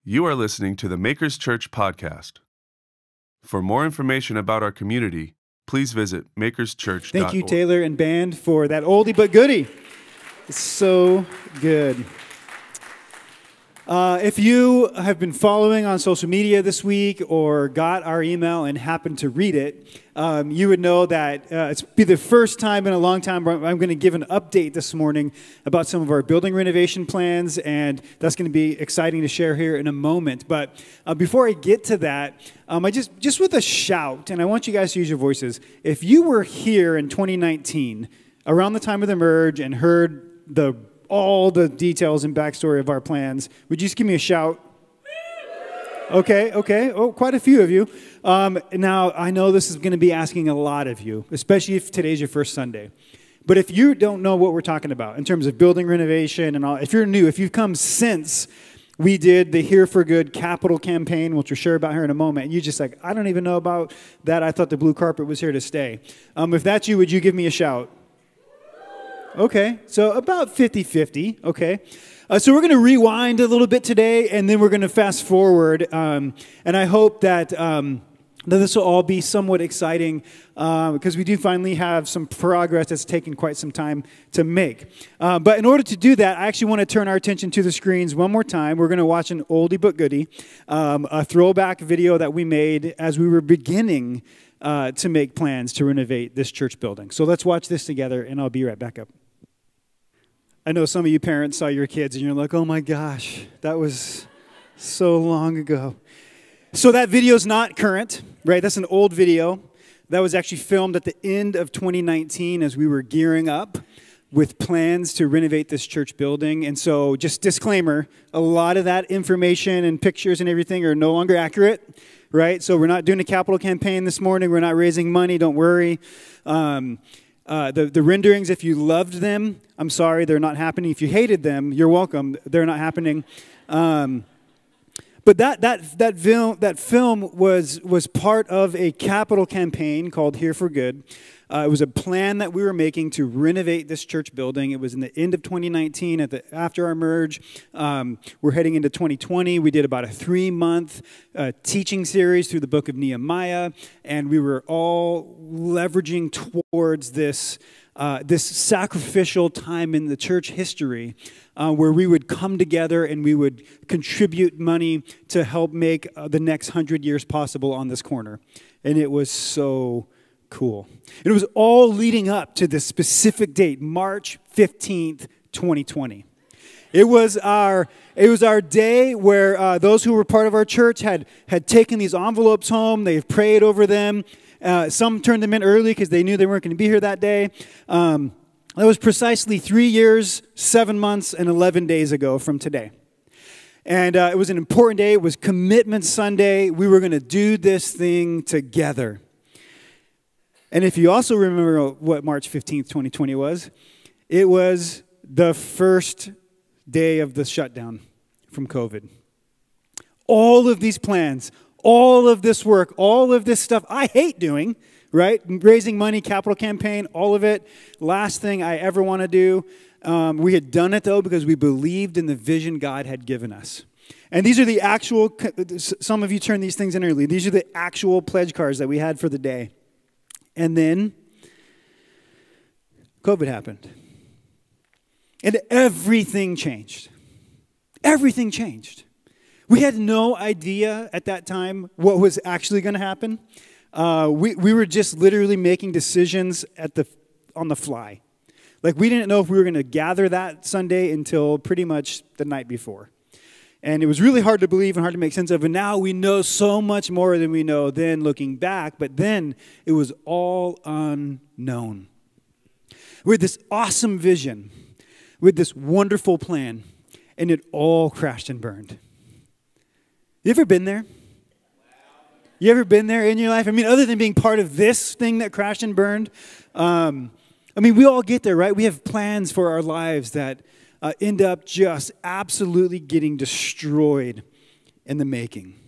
You are listening to the Makers Church podcast. For more information about our community, please visit makerschurch.org. Thank you, Taylor and band, for that oldie but goodie. It's so good. If you have been following on social media this week or got our email and happened to read it, you would know that it's be the first time in a long time I'm going to give an update this morning about some of our building renovation plans, and that's going to be exciting to share here in a moment. But before I get to that, I just with a shout, and I want you guys to use your voices. If you were here in 2019, around the time of the merge, and heard all the details and backstory of our plans, would you just give me a shout? Okay. Oh, quite a few of you. Now, I know this is going to be asking a lot of you, especially if today's your first Sunday. But if you don't know what we're talking about in terms of building renovation and all, if you're new, if you've come since we did the Here for Good capital campaign, which we'll share about here in a moment, and you're just like, I don't even know about that. I thought the blue carpet was here to stay. If that's you, would you give me a shout? Okay, so about 50-50, okay. So we're going to rewind a little bit today, and then we're going to fast forward, and I hope that this will all be somewhat exciting, because we do finally have some progress that's taken quite some time to make. But in order to do that, I actually want to turn our attention to the screens one more time. We're going to watch an oldie but goodie, a throwback video that we made as we were beginning to make plans to renovate this church building. So let's watch this together, and I'll be right back up. I know some of you parents saw your kids and you're like, oh my gosh, that was so long ago. So that video's not current, right? That's an old video. That was actually filmed at the end of 2019 as we were gearing up with plans to renovate this church building. And so just disclaimer, a lot of that information and pictures and everything are no longer accurate, right? So we're not doing a capital campaign this morning. We're not raising money. Don't worry. The renderings, if you loved them, I'm sorry, they're not happening. If you hated them, you're welcome. They're not happening. But that film was part of a capital campaign called Here for Good. It was a plan that we were making to renovate this church building. It was in the end of 2019, after our merge. We're heading into 2020. We did about a 3-month teaching series through the book of Nehemiah, and we were all leveraging towards this sacrificial time in the church history where we would come together and we would contribute money to help make the next 100 years possible on this corner. And it was so cool. And it was all leading up to this specific date, March 15th, 2020. It was our day where those who were part of our church had taken these envelopes home. They've prayed over them. Some turned them in early because they knew they weren't going to be here that day. That was precisely 3 years, 7 months, and 11 days ago from today. And it was an important day. It was Commitment Sunday. We were going to do this thing together. And if you also remember what March 15th, 2020 was, it was the first day of the shutdown from COVID. All of these plans, all of this work, all of this stuff I hate doing, right? Raising money, capital campaign, all of it. Last thing I ever want to do. We had done it, though, because we believed in the vision God had given us. And these are the actual, some of you turned these things in early. These are the actual pledge cards that we had for the day. And then COVID happened. And everything changed. Everything changed. We had no idea at that time what was actually going to happen. We were just literally making decisions on the fly. Like, we didn't know if we were going to gather that Sunday until pretty much the night before. And it was really hard to believe and hard to make sense of. And now we know so much more than we know then looking back. But then it was all unknown. We had this awesome vision. We had this wonderful plan. And it all crashed and burned. You ever been there? You ever been there in your life? I mean, other than being part of this thing that crashed and burned. We all get there, right? We have plans for our lives that end up just absolutely getting destroyed in the making.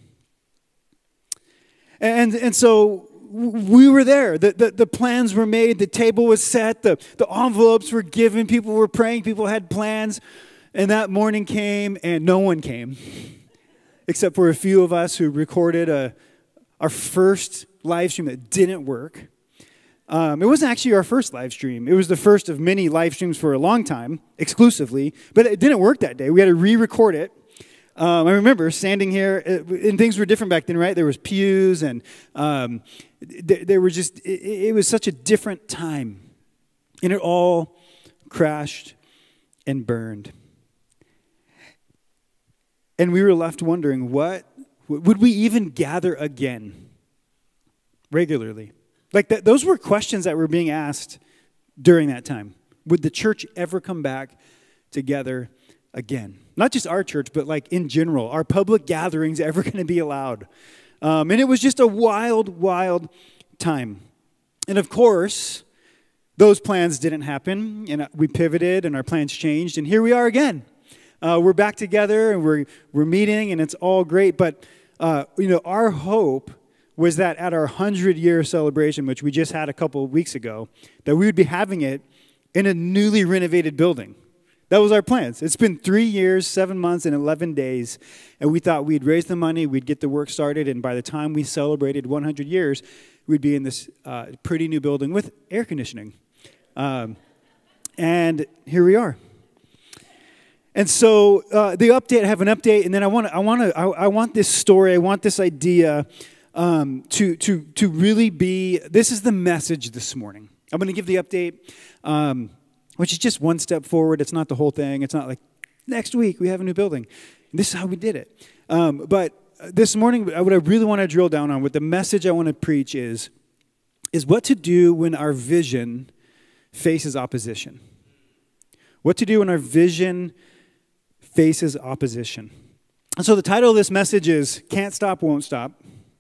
And so we were there. The plans were made. The table was set. The envelopes were given. People were praying. People had plans. And that morning came, and no one came. except for a few of us who recorded our first live stream that didn't work. It wasn't actually our first live stream. It was the first of many live streams for a long time, exclusively, but it didn't work that day. We had to re-record it. I remember standing here, and things were different back then, right? There was pews, and there were just, it was such a different time. And it all crashed and burned. And we were left wondering, would we even gather again regularly? Like those were questions that were being asked during that time. Would the church ever come back together again? Not just our church, but like in general. Are public gatherings ever going to be allowed? And it was just a wild, wild time. And of course, those plans didn't happen, and we pivoted, and our plans changed, and here we are again. We're back together, and we're meeting, and it's all great. But our hope was that at our 100-year celebration, which we just had a couple of weeks ago, that we would be having it in a newly renovated building. That was our plans. It's been 3 years, 7 months, and 11 days, and we thought we'd raise the money, we'd get the work started, and by the time we celebrated 100 years, we'd be in this pretty new building with air conditioning. And here we are. And so the update, I have an update, and then I want this story, I want this idea to really be. This is the message this morning. I'm going to give the update, which is just one step forward. It's not the whole thing. It's not like next week we have a new building. And this is how we did it. But this morning, what I really want to drill down on, what the message I want to preach is what to do when our vision faces opposition. What to do when our vision faces opposition. And so the title of this message is Can't Stop, Won't Stop.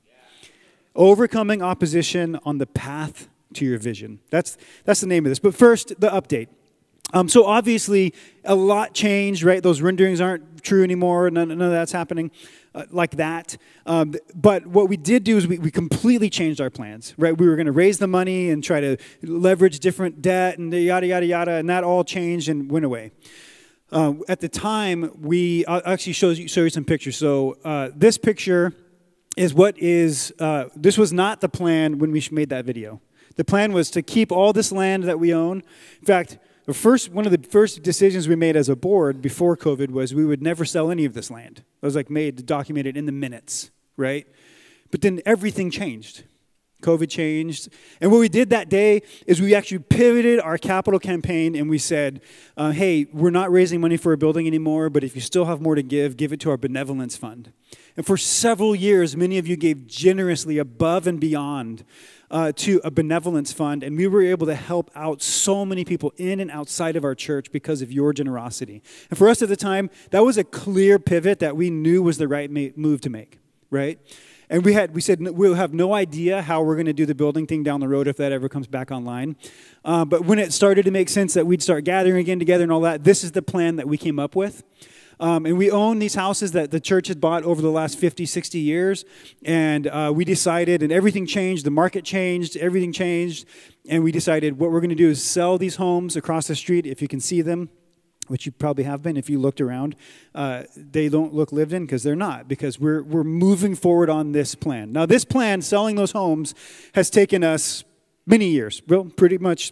Overcoming Opposition on the Path to Your Vision. That's the name of this. But first, the update. So obviously, a lot changed, right? Those renderings aren't true anymore. None of that's happening like that. But what we did do is we completely changed our plans, right? We were going to raise the money and try to leverage different debt and yada, yada, yada, and that all changed and went away. At the time, I'll actually show you some pictures. So this picture is this was not the plan when we made that video. The plan was to keep all this land that we own. In fact, one of the first decisions we made as a board before COVID was we would never sell any of this land. It was like made, documented in the minutes, right? But then everything changed. COVID changed. And what we did that day is we actually pivoted our capital campaign and we said, hey, we're not raising money for a building anymore, but if you still have more to give it to our benevolence fund. And for several years, many of you gave generously above and beyond to a benevolence fund, and we were able to help out so many people in and outside of our church because of your generosity. And for us at the time, that was a clear pivot that we knew was the right move to make, right? And we said we'll have no idea how we're going to do the building thing down the road if that ever comes back online. But when it started to make sense that we'd start gathering again together and all that, this is the plan that we came up with. And we own these houses that the church has bought over the last 50, 60 years. And we decided, and everything changed, the market changed, everything changed. And we decided what we're going to do is sell these homes across the street, if you can see them, which you probably have been if you looked around. They don't look lived in because they're not, because we're moving forward on this plan. Now, this plan, selling those homes, has taken us many years, well, pretty much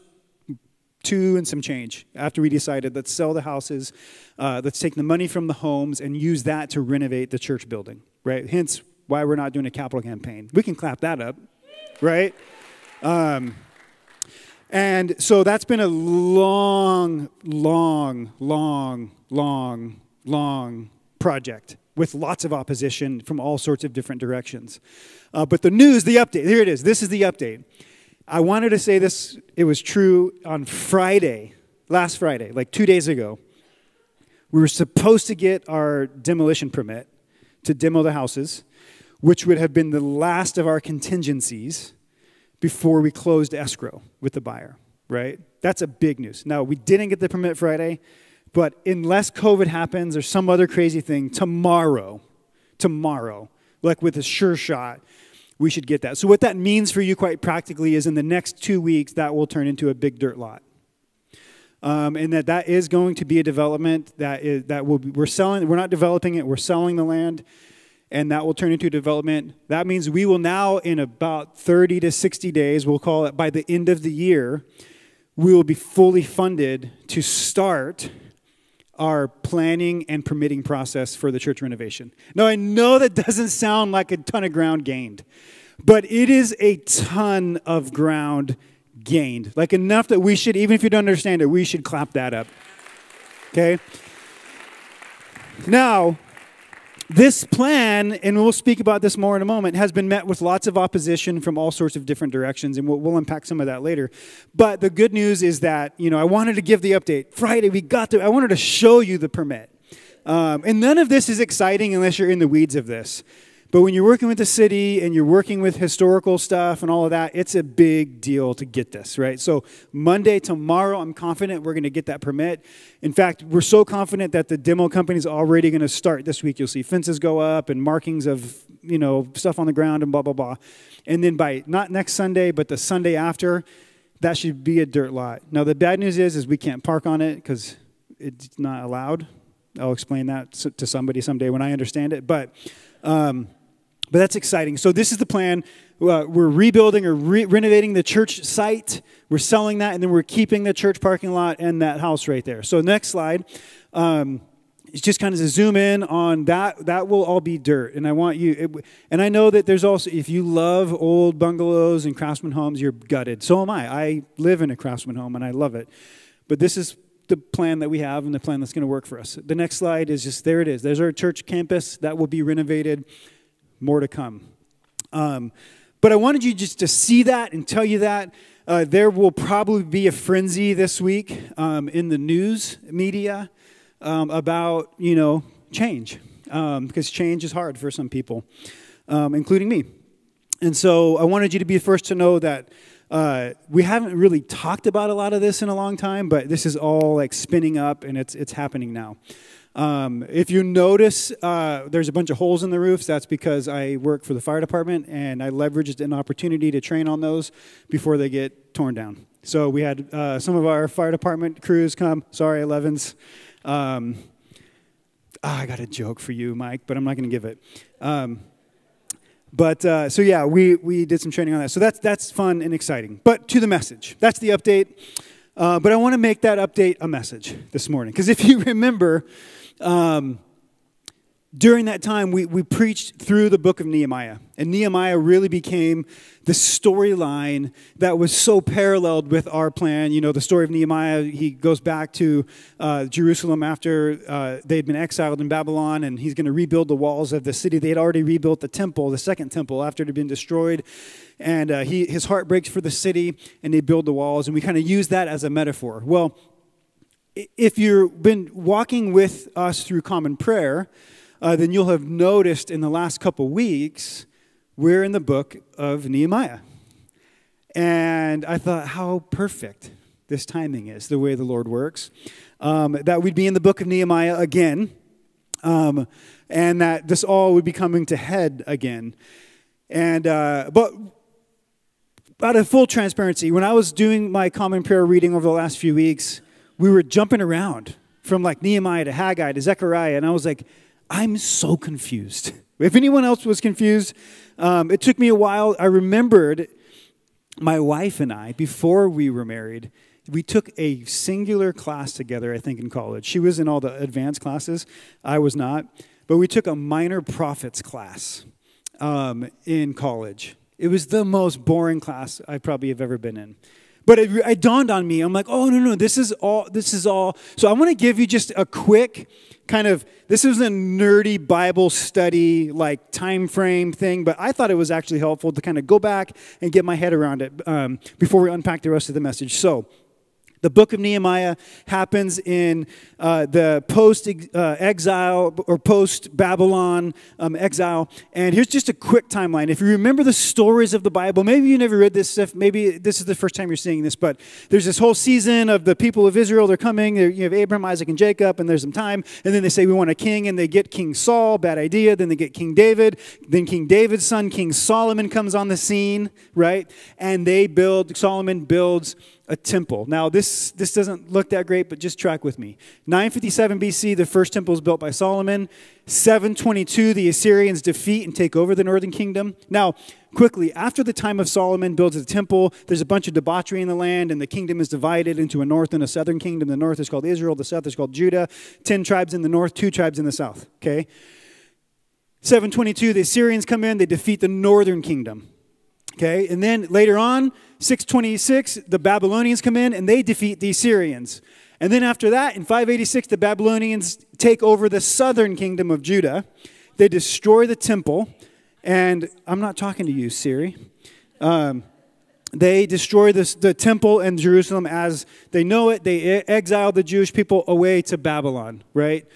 2 and some change after we decided let's sell the houses, let's take the money from the homes and use that to renovate the church building, right? Hence why we're not doing a capital campaign. We can clap that up, right? And so that's been a long project with lots of opposition from all sorts of different directions. But the news, the update, here it is. This is the update. I wanted to say this, it was true on Friday, last Friday, like 2 days ago. We were supposed to get our demolition permit to demo the houses, which would have been the last of our contingencies before we closed escrow with the buyer, right? That's a big news. Now, we didn't get the permit Friday, but unless COVID happens or some other crazy thing, tomorrow, like with a sure shot, we should get that. So what that means for you quite practically is in the next 2 weeks, that will turn into a big dirt lot. And that is going to be a development we're selling. We're not developing it. We're selling the land. and that will turn into development. That means we will now, in about 30 to 60 days, we'll call it by the end of the year, we will be fully funded to start our planning and permitting process for the church renovation. Now, I know that doesn't sound like a ton of ground gained, but it is a ton of ground gained. Like enough that we should, even if you don't understand it, we should clap that up. Okay? Now, this plan, and we'll speak about this more in a moment, has been met with lots of opposition from all sorts of different directions, and we'll unpack some of that later. But the good news is that, I wanted to give the update. Friday, I wanted to show you the permit. And none of this is exciting unless you're in the weeds of this. But when you're working with the city and you're working with historical stuff and all of that, it's a big deal to get this, right? So Monday, tomorrow, I'm confident we're going to get that permit. In fact, we're so confident that the demo company is already going to start this week. You'll see fences go up and markings of, stuff on the ground and blah, blah, blah. And then by not next Sunday, but the Sunday after, that should be a dirt lot. Now, the bad news is we can't park on it because it's not allowed. I'll explain that to somebody someday when I understand it. But that's exciting. So this is the plan. We're rebuilding or renovating the church site. We're selling that, and then we're keeping the church parking lot and that house right there. So next slide. It's just kind of to zoom in on that. That will all be dirt. And I want you, and I know that there's also, if you love old bungalows and craftsman homes, you're gutted. So am I. I live in a craftsman home, and I love it. But this is the plan that we have and the plan that's going to work for us. The next slide is just, there it is. There's our church campus. That will be renovated. More to come. But I wanted you just to see that and tell you that. There will probably be a frenzy this week in the news media about, change. Because change is hard for some people, including me. And so I wanted you to be the first to know that we haven't really talked about a lot of this in a long time, but this is all like spinning up and it's happening now. If you notice, there's a bunch of holes in the roofs. That's because I work for the fire department, and I leveraged an opportunity to train on those before they get torn down. So we had some of our fire department crews come. Sorry, 11s. I got a joke for you, Mike, but I'm not going to give it. So yeah, we did some training on that. So that's fun and exciting. But to the message. That's the update. But I want to make that update a message this morning. Because if you remember, during that time, we preached through the book of Nehemiah. And Nehemiah really became the storyline that was so paralleled with our plan. The story of Nehemiah, he goes back to Jerusalem after they'd been exiled in Babylon, and he's going to rebuild the walls of the city. They had already rebuilt the temple, the second temple, after it had been destroyed. And his heart breaks for the city, and they build the walls. And we kind of use that as a metaphor. Well, if you've been walking with us through common prayer, then you'll have noticed in the last couple weeks, we're in the book of Nehemiah. And I thought how perfect this timing is, the way the Lord works, that we'd be in the book of Nehemiah again, and that this all would be coming to head again. And but out of full transparency, when I was doing my common prayer reading over the last few weeks, we were jumping around from like Nehemiah to Haggai to Zechariah, and I was like, I'm so confused. If anyone else was confused, it took me a while. I remembered my wife and I, before we were married, we took a singular class together, I think, in college. She was in all the advanced classes. I was not. But we took a minor prophets class in college. It was the most boring class I probably have ever been in. But it dawned on me. I'm like, oh, no, this is all. So I want to give you just a quick kind of, this is a nerdy Bible study, like time frame thing, but I thought it was actually helpful to kind of go back and get my head around it before we unpack the rest of the message. So the book of Nehemiah happens in the post-exile or post-Babylon exile. And here's just a quick timeline. If you remember the stories of the Bible, maybe you never read this stuff. Maybe this is the first time you're seeing this. But there's this whole season of the people of Israel. They're coming. You have Abraham, Isaac, and Jacob. And there's some time. And then they say, we want a king. And they get King Saul. Bad idea. Then they get King David. Then King David's son, King Solomon, comes on the scene, right? And Solomon builds a temple. Now, this doesn't look that great, but just track with me. 957 BC, the first temple is built by Solomon. 722, the Assyrians defeat and take over the northern kingdom. Now, quickly, after the time of Solomon builds a temple, there's a bunch of debauchery in the land, and the kingdom is divided into a north and a southern kingdom. The north is called Israel, the south is called Judah. 10 tribes in the north, 2 tribes in the south, okay? 722, the Assyrians come in, they defeat the northern kingdom. Okay, and then later on, 626, the Babylonians come in and they defeat the Assyrians. And then after that, in 586, the Babylonians take over the southern kingdom of Judah. They destroy the temple. And I'm not talking to you, Siri. They destroy the temple in Jerusalem as they know it. They exile the Jewish people away to Babylon, right?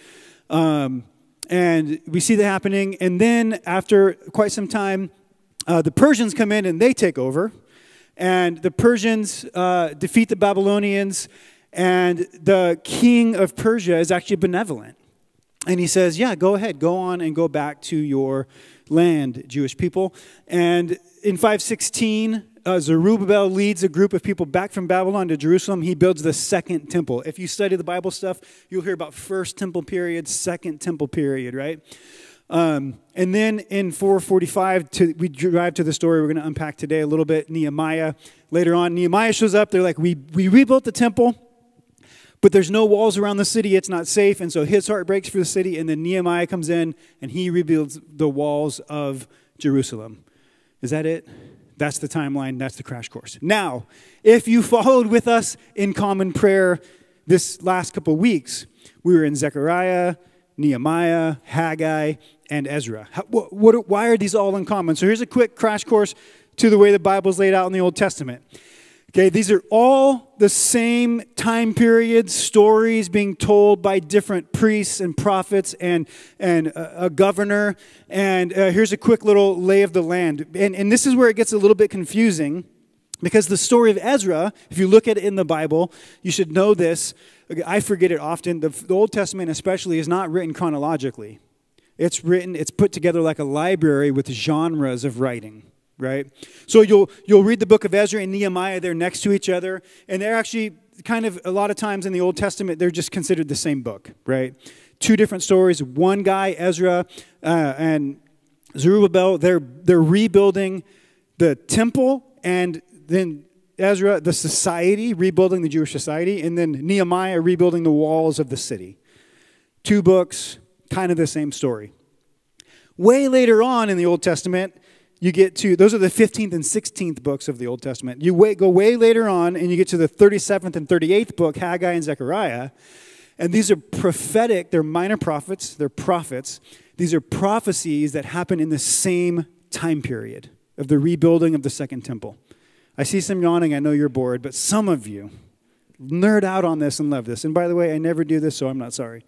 And we see that happening. And then after quite some time, the Persians come in and they take over. And the Persians defeat the Babylonians. And the king of Persia is actually benevolent. And he says, yeah, go ahead. Go on and go back to your land, Jewish people. And in 516, Zerubbabel leads a group of people back from Babylon to Jerusalem. He builds the second temple. If you study the Bible stuff, you'll hear about first temple period, second temple period, right? And then in 445, we drive to the story we're going to unpack today a little bit, Nehemiah. Later on, Nehemiah shows up. They're like, we rebuilt the temple, but there's no walls around the city. It's not safe. And so his heart breaks for the city. And then Nehemiah comes in and he rebuilds the walls of Jerusalem. Is that it? That's the timeline. That's the crash course. Now, if you followed with us in common prayer this last couple of weeks, we were in Zechariah, Nehemiah, Haggai, and Ezra. Why are these all in common? So here's a quick crash course to the way the Bible's laid out in the Old Testament. Okay, these are all the same time period, stories being told by different priests and prophets and a governor. And here's a quick little lay of the land. And this is where it gets a little bit confusing, because the story of Ezra, if you look at it in the Bible, you should know this. I forget it often. The Old Testament especially is not written chronologically. It's put together like a library with genres of writing. Right? So you'll read the book of Ezra and Nehemiah, they're next to each other, and they're actually kind of, a lot of times in the Old Testament, they're just considered the same book, right? 2 different stories. One guy, Ezra, and Zerubbabel, they're rebuilding the temple, and then Ezra, the society, rebuilding the Jewish society, and then Nehemiah rebuilding the walls of the city. 2 books, kind of the same story. Way later on in the Old Testament, you get to, those are the 15th and 16th books of the Old Testament. You go way later on, and you get to the 37th and 38th book, Haggai and Zechariah. And these are prophetic, they're minor prophets, they're prophets. These are prophecies that happen in the same time period of the rebuilding of the second temple. I see some yawning, I know you're bored, but some of you nerd out on this and love this. And by the way, I never do this, so I'm not sorry.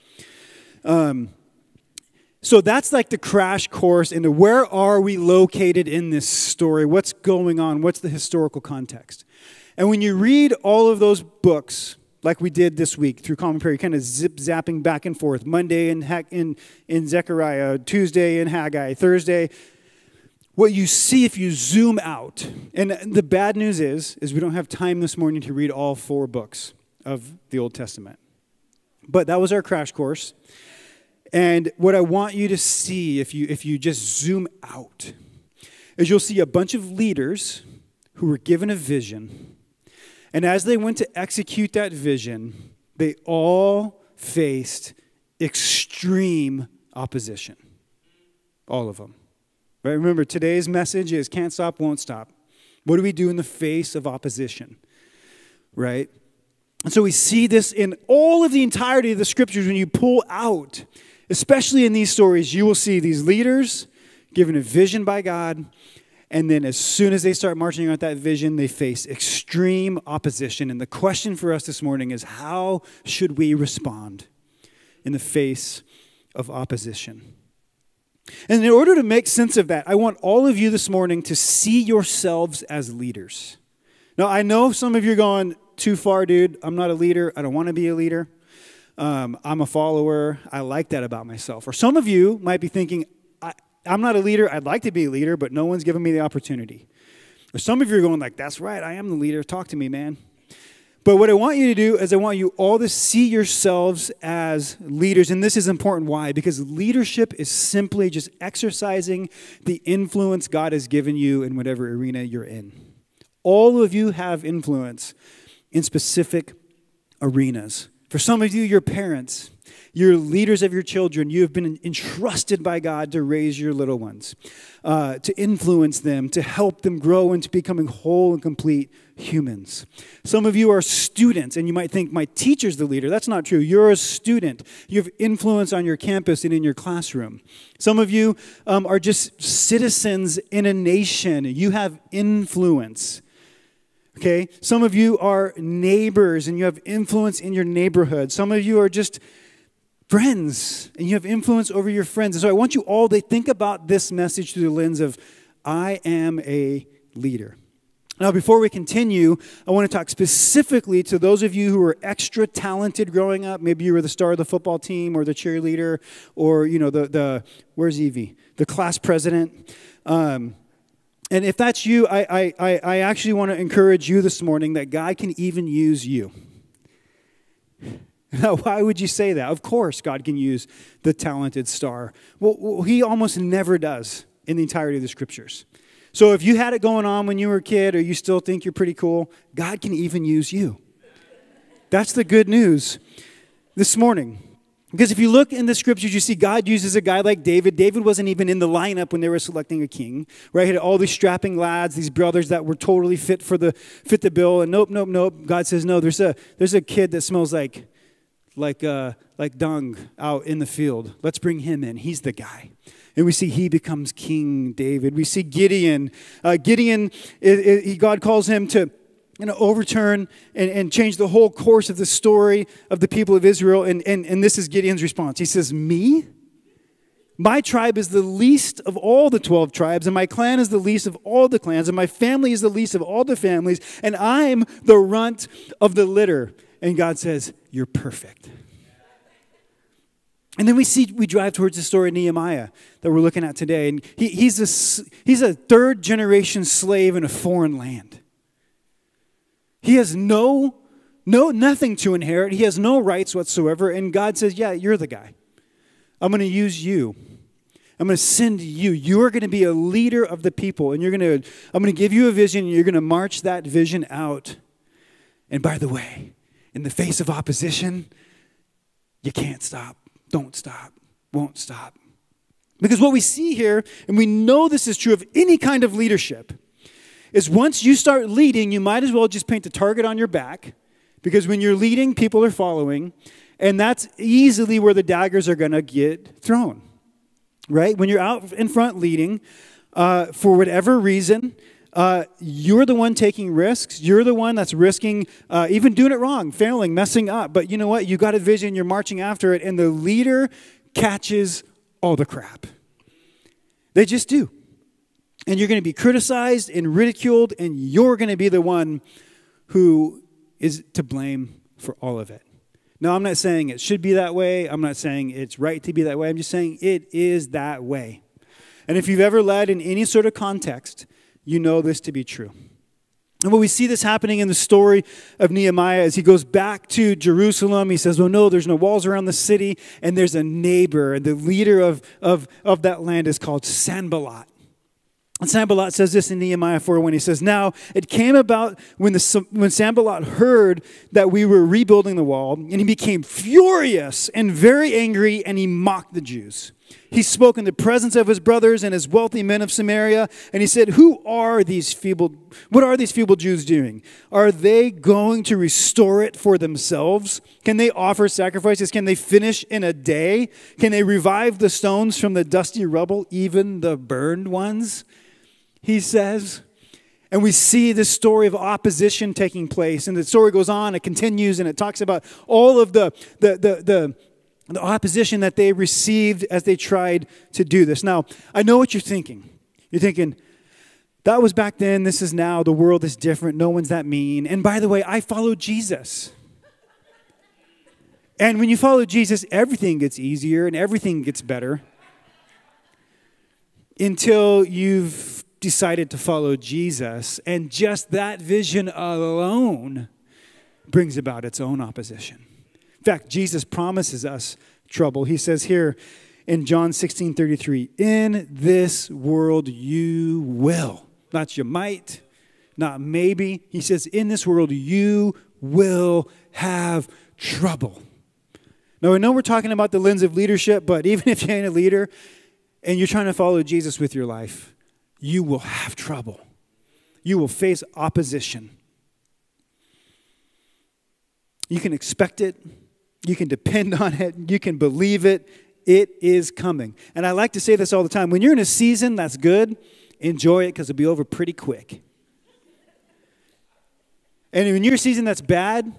So that's like the crash course into where are we located in this story? What's going on? What's the historical context? And when you read all of those books, like we did this week through Common Prayer, kind of zip-zapping back and forth. Monday in Zechariah, Tuesday in Haggai, Thursday. What you see if you zoom out, and the bad news is we don't have time this morning to read all 4 books of the Old Testament. But that was our crash course. And what I want you to see, if you just zoom out, is you'll see a bunch of leaders who were given a vision. And as they went to execute that vision, they all faced extreme opposition. All of them. Right? Remember, today's message is can't stop, won't stop. What do we do in the face of opposition? Right? And so we see this in all of the entirety of the scriptures. When you pull out, especially in these stories, you will see these leaders given a vision by God, and then as soon as they start marching out that vision, they face extreme opposition. And the question for us this morning is, how should we respond in the face of opposition? And in order to make sense of that, I want all of you this morning to see yourselves as leaders. Now, I know some of you are going, too far, dude. I'm not a leader. I don't want to be a leader. I'm a follower. I like that about myself. Or some of you might be thinking, I'm not a leader. I'd like to be a leader, but no one's given me the opportunity. Or some of you are going like, that's right. I am the leader. Talk to me, man. But what I want you to do is I want you all to see yourselves as leaders. And this is important. Why? Because leadership is simply just exercising the influence God has given you in whatever arena you're in. All of you have influence in specific arenas. For some of you, your parents, you're leaders of your children. You have been entrusted by God to raise your little ones, to influence them, to help them grow into becoming whole and complete humans. Some of you are students, and you might think, my teacher's the leader. That's not true. You're a student. You have influence on your campus and in your classroom. Some of you are just citizens in a nation. You have influence. Okay? Some of you are neighbors, and you have influence in your neighborhood. Some of you are just friends, and you have influence over your friends. And so I want you all to think about this message through the lens of, I am a leader. Now, before we continue, I want to talk specifically to those of you who were extra talented growing up. Maybe you were the star of the football team or the cheerleader or, where's Evie? The class president. And if that's you, I actually want to encourage you this morning that God can even use you. Now, why would you say that? Of course, God can use the talented star. Well, he almost never does in the entirety of the scriptures. So if you had it going on when you were a kid or you still think you're pretty cool, God can even use you. That's the good news this morning. Because if you look in the scriptures, you see God uses a guy like David. David wasn't even in the lineup when they were selecting a king, right? He had all these strapping lads, these brothers that were totally fit the bill. And nope. God says, no, there's a kid that smells like dung out in the field. Let's bring him in. He's the guy. And we see he becomes King David. We see Gideon. God calls him to overturn and change the whole course of the story of the people of Israel. And this is Gideon's response. He says, me? My tribe is the least of all the 12 tribes, and my clan is the least of all the clans, and my family is the least of all the families, and I'm the runt of the litter. And God says, you're perfect. And then we drive towards the story of Nehemiah that we're looking at today. And he's a third generation slave in a foreign land. He has nothing to inherit. He has no rights whatsoever. And God says, yeah, you're the guy. I'm going to use you. I'm going to send you. You are going to be a leader of the people. And I'm going to give you a vision, and you're going to march that vision out. And by the way, in the face of opposition, you can't stop, don't stop, won't stop. Because what we see here, and we know this is true of any kind of leadership, is once you start leading, you might as well just paint the target on your back. Because when you're leading, people are following. And that's easily where the daggers are going to get thrown. Right? When you're out in front leading, for whatever reason, you're the one taking risks. You're the one that's risking even doing it wrong, failing, messing up. But you know what? You got a vision. You're marching after it. And the leader catches all the crap. They just do. And you're going to be criticized and ridiculed. And you're going to be the one who is to blame for all of it. Now, I'm not saying it should be that way. I'm not saying it's right to be that way. I'm just saying it is that way. And if you've ever led in any sort of context, you know this to be true. And when we see this happening in the story of Nehemiah, as he goes back to Jerusalem, he says, well, no, there's no walls around the city, and there's a neighbor. And the leader of that land is called Sanballat. And Sanballat says this in Nehemiah 4:1. He says, now it came about when Sanballat heard that we were rebuilding the wall, and he became furious and very angry, and he mocked the Jews. He spoke in the presence of his brothers and his wealthy men of Samaria, and he said, what are these feeble Jews doing? Are they going to restore it for themselves? Can they offer sacrifices? Can they finish in a day? Can they revive the stones from the dusty rubble, even the burned ones? He says. And we see this story of opposition taking place. And the story goes on, it continues, and it talks about all of the opposition that they received as they tried to do this. Now, I know what you're thinking. You're thinking, that was back then, this is now, the world is different, no one's that mean. And by the way, I followed Jesus. And when you follow Jesus, everything gets easier and everything gets better. Until you've decided to follow Jesus. And just that vision alone brings about its own opposition. In fact, Jesus promises us trouble. He says here in John 16:33, in this world you will, not you might, not maybe. He says, in this world you will have trouble. Now, I know we're talking about the lens of leadership, but even if you ain't a leader and you're trying to follow Jesus with your life, you will have trouble. You will face opposition. You can expect it. You can depend on it. You can believe it. It is coming. And I like to say this all the time. When you're in a season that's good, enjoy it because it'll be over pretty quick. And when you're in a season that's bad,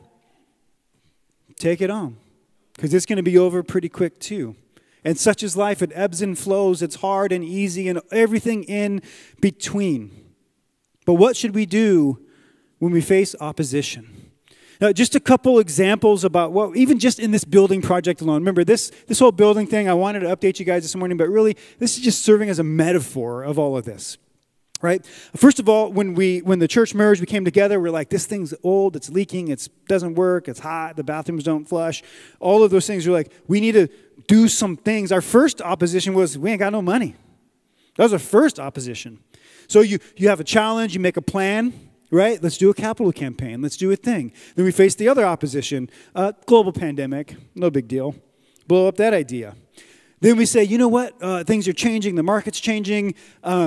take it on because it's going to be over pretty quick too. And such is life. It ebbs and flows. It's hard and easy and everything in between. But what should we do when we face opposition? Now, just a couple examples about what, even just in this building project alone. Remember, this whole building thing, I wanted to update you guys this morning, but really, this is just serving as a metaphor of all of this, right? First of all, when the church merged, we came together, we're like, this thing's old, it's leaking, it doesn't work, it's hot, the bathrooms don't flush. All of those things, we're like, we need to do some things. Our first opposition was, we ain't got no money. That was our first opposition. So you have a challenge, you make a plan, right? Let's do a capital campaign. Let's do a thing. Then we face the other opposition, global pandemic, no big deal. Blow up that idea. Then we say, you know what? Things are changing. The market's changing.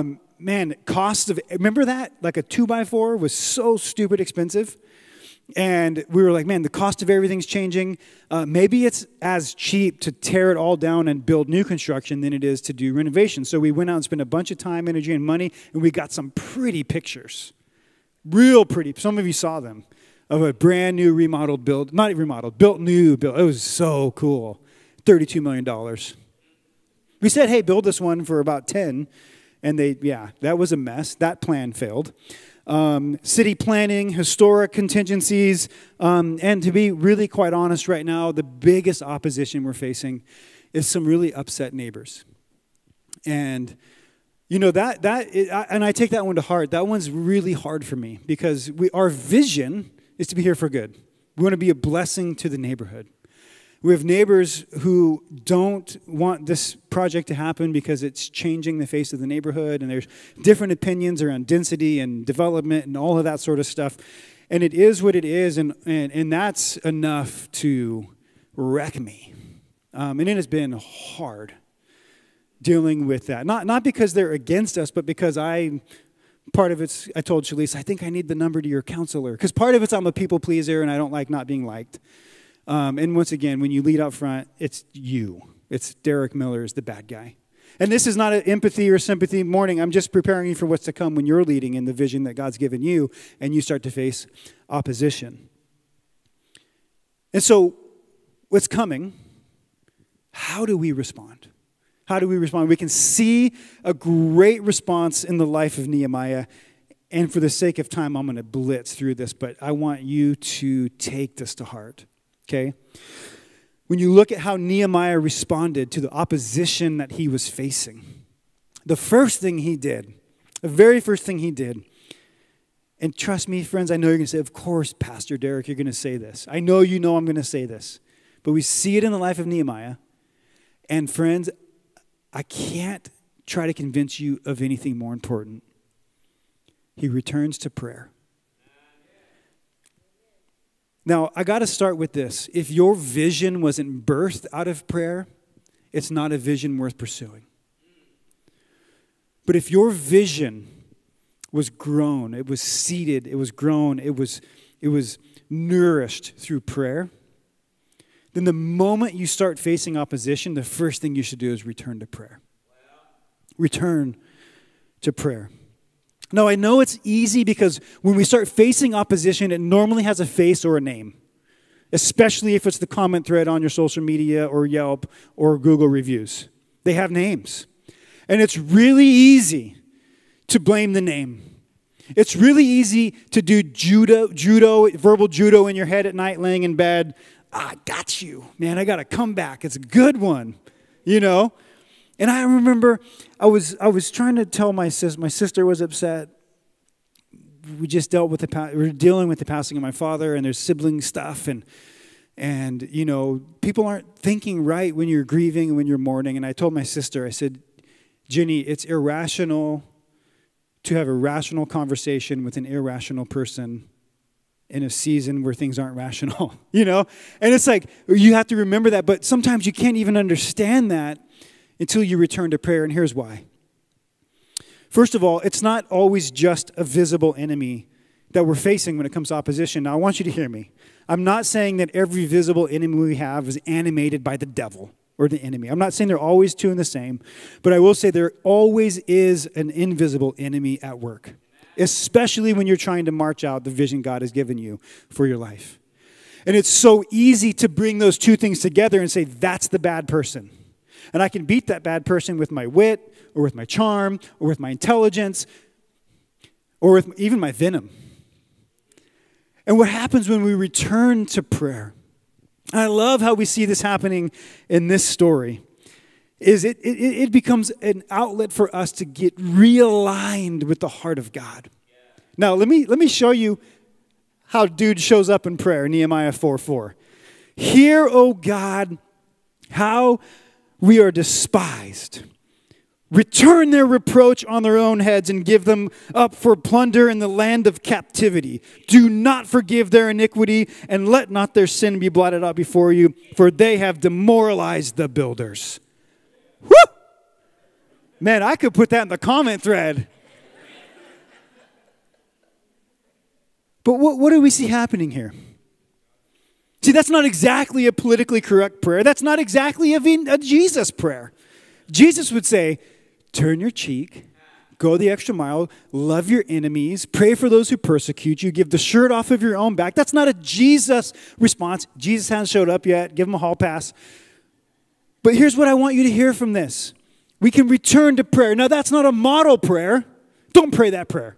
Costs of, remember that? Like a 2x4 was so stupid expensive. And we were like, man, the cost of everything's changing. Maybe it's as cheap to tear it all down and build new construction than it is to do renovation. So we went out and spent a bunch of time, energy, and money, and we got some pretty pictures. Real pretty. Some of you saw them. Of a brand new remodeled build. Not remodeled. Built new build. It was so cool. $32 million. We said, hey, build this one for about 10. And that was a mess. That plan failed. City planning, historic contingencies. And to be really quite honest right now, the biggest opposition we're facing is some really upset neighbors. And you know, and I take that one to heart. That one's really hard for me because our vision is to be here for good. We want to be a blessing to the neighborhood. We have neighbors who don't want this project to happen because it's changing the face of the neighborhood, and there's different opinions around density and development and all of that sort of stuff. And it is what it is, and that's enough to wreck me. And it has been hard dealing with that. Not because they're against us, but because I told Shalise, I think I need the number to your counselor. Because part of it's I'm a people pleaser and I don't like not being liked. And once again, when you lead out front, it's you. It's Derek Miller is the bad guy. And this is not an empathy or sympathy morning. I'm just preparing you for what's to come when you're leading in the vision that God's given you and you start to face opposition. And so what's coming, how do we respond? How do we respond? We can see a great response in the life of Nehemiah. And for the sake of time, I'm going to blitz through this, but I want you to take this to heart, okay? When you look at how Nehemiah responded to the opposition that he was facing, the very first thing he did, and trust me, friends, I know you're going to say, of course, Pastor Derek, you're going to say this. I know you know I'm going to say this. But we see it in the life of Nehemiah. And friends, I can't try to convince you of anything more important. He returns to prayer. Now, I got to start with this. If your vision wasn't birthed out of prayer, it's not a vision worth pursuing. But if your vision was grown, it was seeded, it was grown, it was nourished through prayer, then the moment you start facing opposition, the first thing you should do is return to prayer. Return to prayer. Now, I know it's easy because when we start facing opposition, it normally has a face or a name, especially if it's the comment thread on your social media or Yelp or Google reviews. They have names. And it's really easy to blame the name. It's really easy to do verbal judo in your head at night laying in bed. I got you. Man, I got a comeback. It's a good one, you know. And I remember I was trying to tell my sister was upset we just dealt with we're dealing with the passing of my father, and there's sibling stuff, and you know, people aren't thinking right when you're grieving and when you're mourning. And I told my sister, I said, Ginny, it's irrational to have a rational conversation with an irrational person in a season where things aren't rational, you know? And it's like, you have to remember that, but sometimes you can't even understand that until you return to prayer, and here's why. First of all, it's not always just a visible enemy that we're facing when it comes to opposition. Now, I want you to hear me. I'm not saying that every visible enemy we have is animated by the devil or the enemy. I'm not saying they're always two and the same, but I will say there always is an invisible enemy at work, especially when you're trying to march out the vision God has given you for your life. And it's so easy to bring those two things together and say, that's the bad person. And I can beat that bad person with my wit or with my charm or with my intelligence or with even my venom. And what happens when we return to prayer, I love how we see this happening in this story, is it becomes an outlet for us to get realigned with the heart of God. Now, let me show you how dude shows up in prayer, Nehemiah 4:4. Hear, O God, how we are despised. Return their reproach on their own heads and give them up for plunder in the land of captivity. Do not forgive their iniquity, and let not their sin be blotted out before you, for they have demoralized the builders. Woo! Man, I could put that in the comment thread. But what do we see happening here? See, that's not exactly a politically correct prayer. That's not exactly a Jesus prayer. Jesus would say, turn your cheek, go the extra mile, love your enemies, pray for those who persecute you, give the shirt off of your own back. That's not a Jesus response. Jesus hasn't showed up yet. Give him a hall pass. But here's what I want you to hear from this. We can return to prayer. Now, that's not a model prayer. Don't pray that prayer.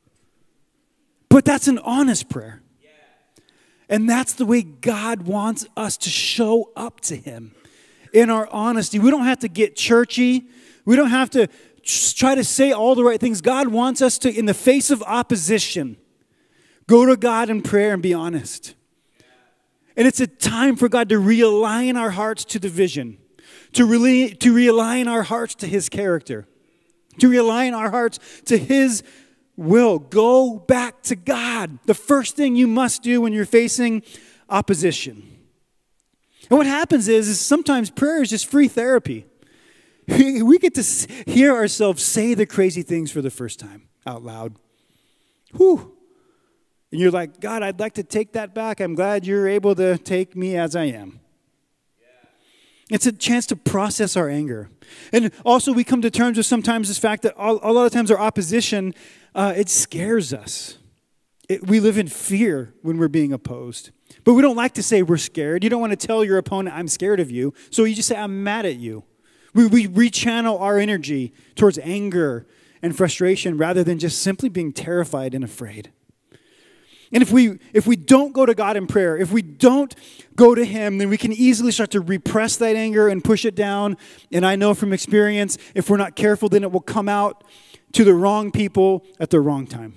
But that's an honest prayer. And that's the way God wants us to show up to him, in our honesty. We don't have to get churchy. We don't have to try to say all the right things. God wants us to, in the face of opposition, go to God in prayer and be honest. And it's a time for God to realign our hearts to the vision, to realign our hearts to his character, to realign our hearts to his will. Go back to God. The first thing you must do when you're facing opposition. And what happens is sometimes prayer is just free therapy. We get to hear ourselves say the crazy things for the first time out loud. Whew. And you're like, God, I'd like to take that back. I'm glad you're able to take me as I am. Yeah. It's a chance to process our anger. And also we come to terms with sometimes this fact that a lot of times our opposition, it scares us. We live in fear when we're being opposed. But we don't like to say we're scared. You don't want to tell your opponent, I'm scared of you. So you just say, I'm mad at you. We rechannel our energy towards anger and frustration rather than just simply being terrified and afraid. And if we don't go to God in prayer, if we don't go to him, then we can easily start to repress that anger and push it down. And I know from experience, if we're not careful, then it will come out to the wrong people at the wrong time.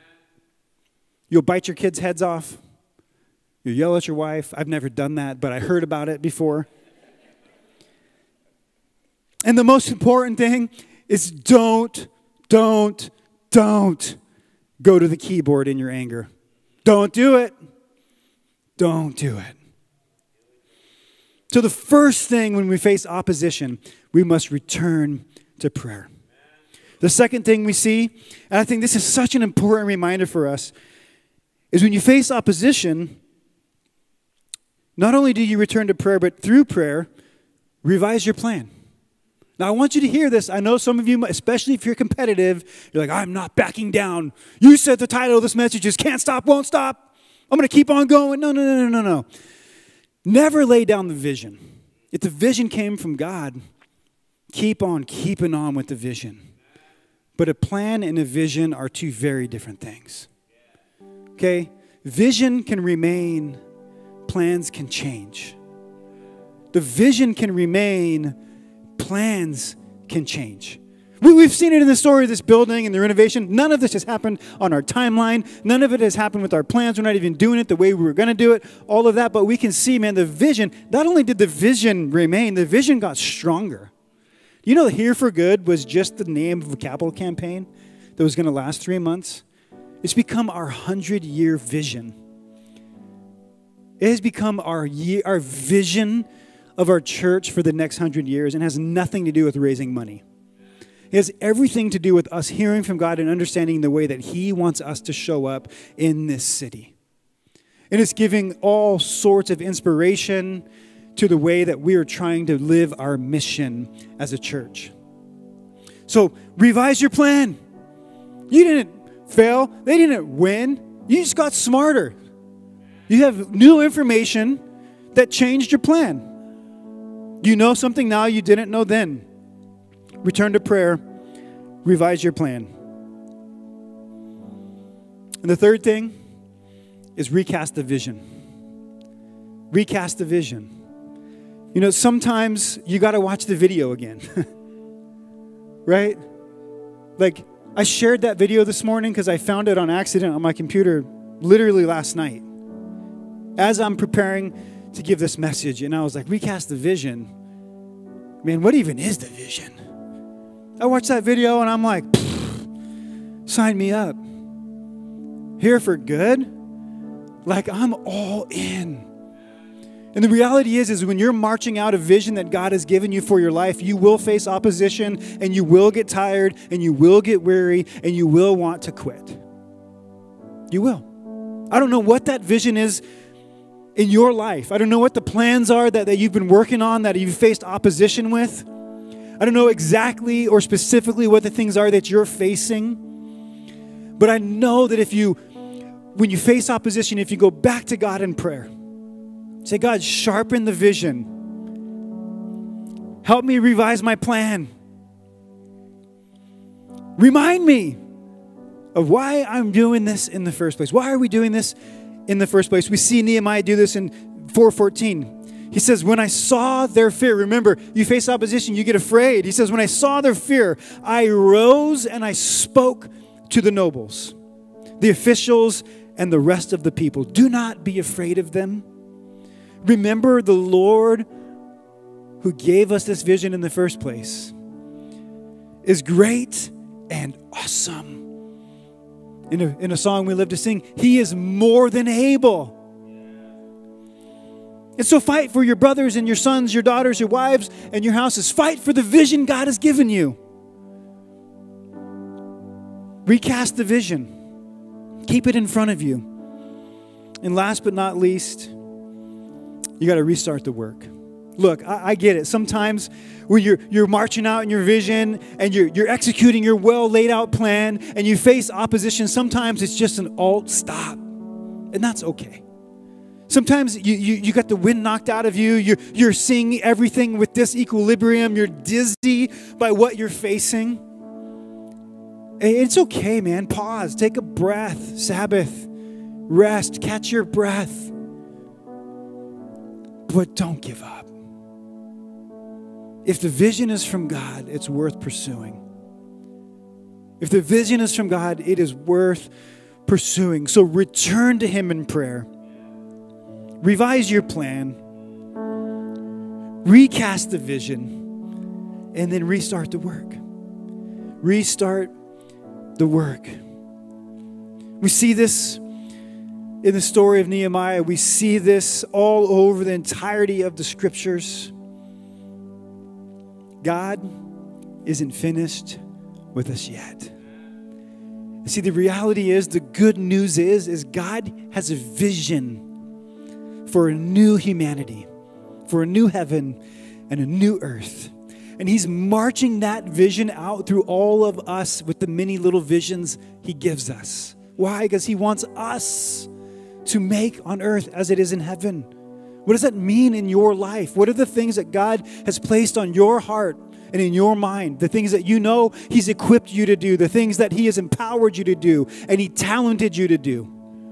You'll bite your kids' heads off. You yell at your wife. I've never done that, but I heard about it before. And the most important thing is don't go to the keyboard in your anger. Don't do it. Don't do it. So the first thing when we face opposition, we must return to prayer. The second thing we see, and I think this is such an important reminder for us, is when you face opposition, not only do you return to prayer, but through prayer, revise your plan. Now, I want you to hear this. I know some of you, especially if you're competitive, you're like, I'm not backing down. You said the title of this message is Can't Stop, Won't Stop. I'm going to keep on going. No. Never lay down the vision. If the vision came from God, keep on keeping on with the vision. But a plan and a vision are two very different things. Okay? Vision can remain, plans can change. The vision can remain, plans can change. We've seen it in the story of this building and the renovation. None of this has happened on our timeline. None of it has happened with our plans. We're not even doing it the way we were going to do it, all of that. But we can see, man, the vision, not only did the vision remain, the vision got stronger. You know, Here for Good was just the name of a capital campaign that was going to last 3 months. It's become our 100-year vision. It has become our vision of our church for the next 100 years and has nothing to do with raising money. It has everything to do with us hearing from God and understanding the way that He wants us to show up in this city. And it's giving all sorts of inspiration to the way that we are trying to live our mission as a church. So revise your plan. You didn't fail. They didn't win. You just got smarter. You have new information that changed your plan. You know something now you didn't know then. Return to prayer. Revise your plan. And the third thing is recast the vision. Recast the vision. You know, sometimes you got to watch the video again. Right? Like, I shared that video this morning because I found it on accident on my computer literally last night as I'm preparing to give this message. And I was like, recast the vision. Man, what even is the vision? I watched that video and I'm like, sign me up. Here for Good? Like, I'm all in. And the reality is when you're marching out a vision that God has given you for your life, you will face opposition and you will get tired and you will get weary and you will want to quit. You will. I don't know what that vision is in your life. I don't know what the plans are that you've been working on, that you've faced opposition with. I don't know exactly or specifically what the things are that you're facing. But I know that when you face opposition, if you go back to God in prayer, say, God, sharpen the vision. Help me revise my plan. Remind me of why I'm doing this in the first place. Why are we doing this in the first place? We see Nehemiah do this in 4:14. He says, when I saw their fear, remember, you face opposition, you get afraid. He says, when I saw their fear, I rose and I spoke to the nobles, the officials, and the rest of the people. Do not be afraid of them. Remember the Lord who gave us this vision in the first place is great and awesome. In a song we live to sing, He is more than able. And so fight for your brothers and your sons, your daughters, your wives, and your houses. Fight for the vision God has given you. Recast the vision. Keep it in front of you. And last but not least, you got to restart the work. Look, I get it. Sometimes when you're marching out in your vision and you're executing your well laid out plan and you face opposition, sometimes it's just an alt stop. And that's okay. Sometimes you got the wind knocked out of you. You're seeing everything with disequilibrium. You're dizzy by what you're facing. It's okay, man. Pause. Take a breath. Sabbath. Rest. Catch your breath. But don't give up. If the vision is from God, it's worth pursuing. If the vision is from God, it is worth pursuing. So return to Him in prayer. Revise your plan, recast the vision, and then restart the work. Restart the work. We see this in the story of Nehemiah. We see this all over the entirety of the scriptures. God isn't finished with us yet. See, the reality is, the good news is God has a vision for a new humanity, for a new heaven and a new earth. And He's marching that vision out through all of us with the many little visions He gives us. Why? Because He wants us to make on earth as it is in heaven. What does that mean in your life? What are the things that God has placed on your heart and in your mind? The things that you know He's equipped you to do, the things that He has empowered you to do and He talented you to do.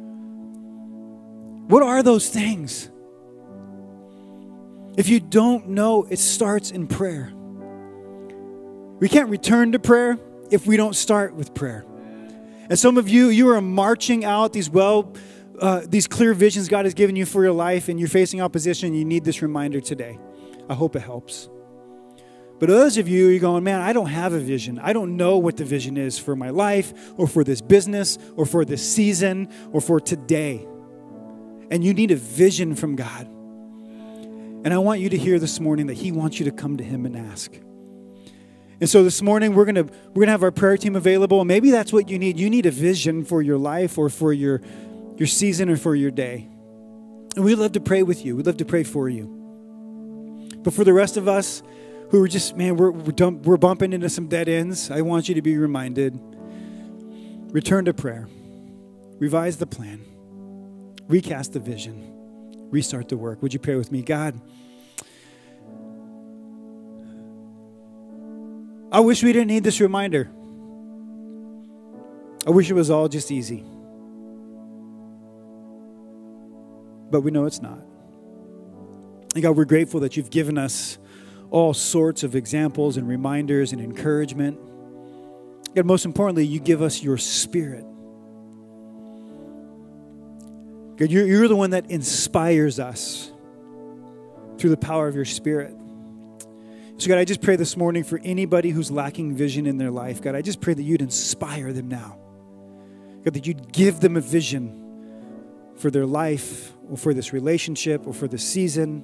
What are those things? If you don't know, it starts in prayer. We can't return to prayer if we don't start with prayer. And some of you are marching out these clear visions God has given you for your life, and you're facing opposition. You need this reminder today. I hope it helps. But others of you, you're going, man, I don't have a vision. I don't know what the vision is for my life or for this business or for this season or for today. And you need a vision from God. And I want you to hear this morning that he wants you to come to him and ask. And so this morning we're gonna have our prayer team available. And maybe that's what you need. You need a vision for your life or for your season or for your day. And we'd love to pray with you. We'd love to pray for you. But for the rest of us who are just, man, we're bumping into some dead ends, I want you to be reminded. Return to prayer. Revise the plan. Recast the vision. Restart the work. Would you pray with me? God, I wish we didn't need this reminder. I wish it was all just easy. But we know it's not. And God, we're grateful that you've given us all sorts of examples and reminders and encouragement. God, most importantly, you give us your Spirit. God, you're the one that inspires us through the power of your Spirit. So God, I just pray this morning for anybody who's lacking vision in their life. God, I just pray that you'd inspire them now. God, that you'd give them a vision for their life or for this relationship or for this season,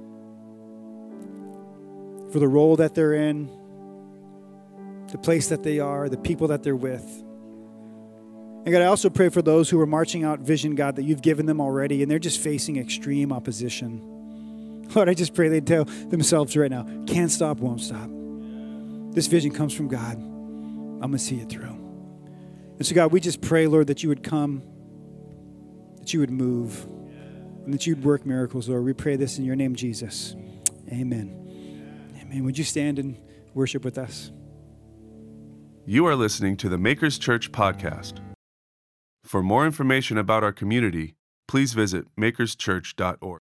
for the role that they're in, the place that they are, the people that they're with. And God, I also pray for those who are marching out vision, God, that you've given them already, and they're just facing extreme opposition. Lord, I just pray they tell themselves right now, can't stop, won't stop. This vision comes from God. I'm going to see it through. And so, God, we just pray, Lord, that you would come, that you would move, and that you'd work miracles, Lord. We pray this in your name, Jesus. Amen. Amen. Would you stand and worship with us? You are listening to the Makers Church podcast. For more information about our community, please visit makerschurch.org.